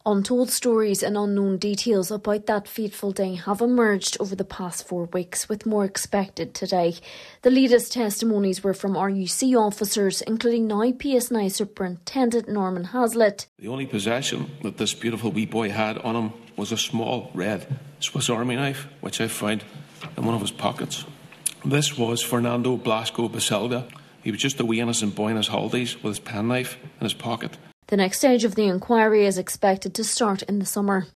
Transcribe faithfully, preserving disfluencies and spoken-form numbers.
Untold stories and unknown details about that fateful day have emerged over the past four weeks, with more expected today. The latest testimonies were from R U C officers, including now P S N I Superintendent Norman Hazlitt. The only possession that this beautiful wee boy had on him was a small red Swiss Army knife, which I found in one of his pockets. This was Fernando Blasco Baselga. He was just a wee innocent boy in his holidays with his penknife in his pocket. The next stage of the inquiry is expected to start in the summer.